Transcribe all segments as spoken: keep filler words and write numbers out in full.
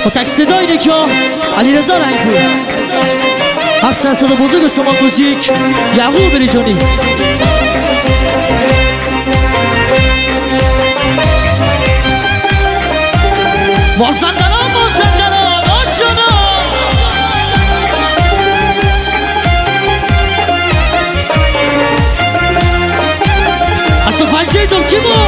با تک صدای نکا علیرضا رنگپور، بخش از صدا بزرگ شما موزیک یعقوب بریجانی. مازندران مازندران آجانا از تو پنجه دوکی بو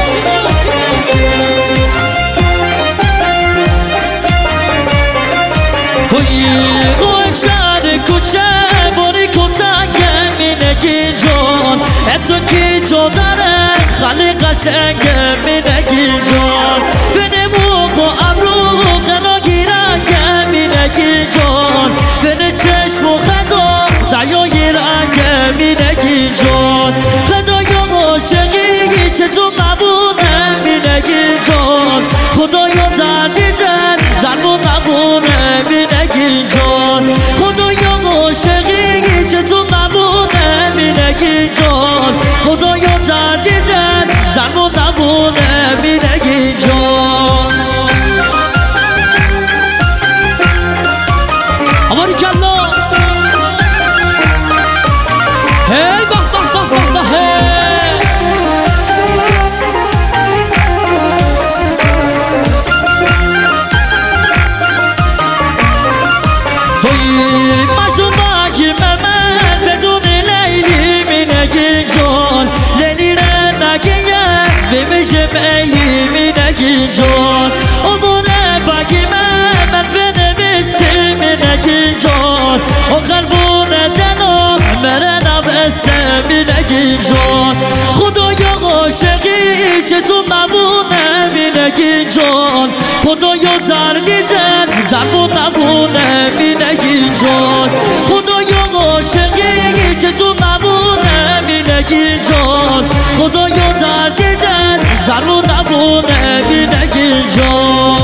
قویم شهر کوچه باری کتنگه مینگی جان اتو کی جو داره خالی قشنگه مینگی جان بینه موق و امرو غنا گیرنگه مینگی جان بینه چشم و خدا دایای رنگه مینگی جان خدای عاشقی چطور نبونه مینگی جان خدایا دردی زن زن و نبونه مینگی جان خدایا عاشقی چطور نبونه مینگی جان خدایا دردی زن زن و نبونه مینگی جان اماری کلا هی بخ بخ بخ بخ بخ مشوماکی ممن بدون لیلی مینگی جان لیلی را نگیه بمیشه میلی مینگی جان امونه باگی من بنویسی مینگی جان آخر بونه دنو مره نبسه مینگی جان خدایا عاشقی چطور نبونه مینگی جان خدایا دردی زن دربو نبونه مینگی جان خدایا عاشقی چطور نبونه مینگی جان خدایا دردی زن دربو نبونه مینگی جان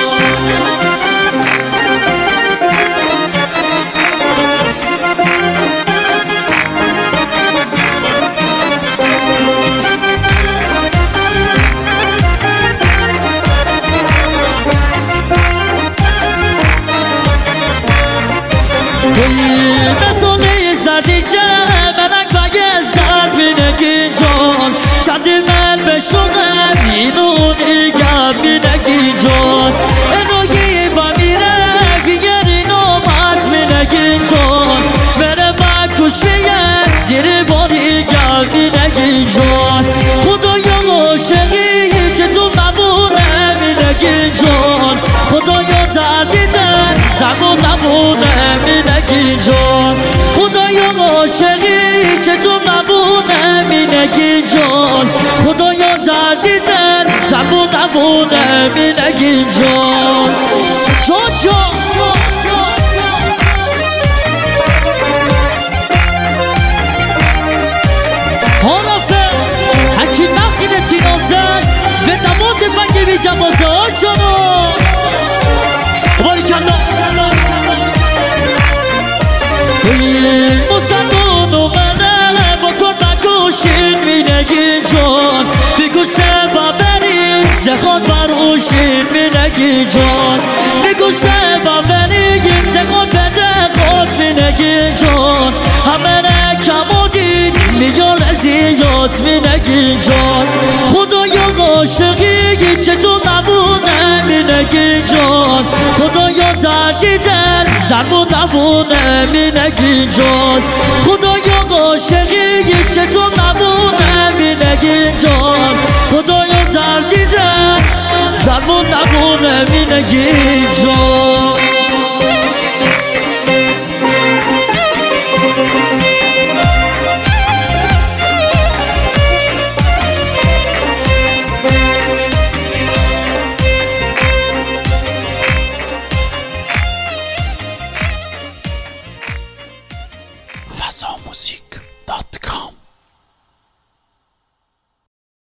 مسونه زردی جمنک بگه زرد مینگی جان چندی من بشونم اینون ایگم مینگی جان انوگی با میره بیگر اینو مات مینگی جان بره با کش بیه زیر باریگم مینگی جان خدایا عاشقی چطور نبونه مینگی جان خدایا دردی دن زبون نبونه مینگی جان خدایا عاشقی چطور نبونه مینگی جان خدایا دردی دن زبون نبونه مینگی جان جان جان حرفه هکی نخینه تینازن به نماز بنگی بی جوازه آجانو باری کلا مصدون اومده با کن نکوشین مینگی جان بگوشه با برید زخون بروشین مینگی جان بگوشه با برید زخون بده خود مینگی جان همه نکمودید میگن ازیاد مینگی جان خدایا عاشقی چطور نبونه مینگی جان خدایا دردی دن زربون نبونه مینگی جان خدایا عاشقی چطور نبونه مینگی جان خدایا دردی دن زربون نبونه مینگی جان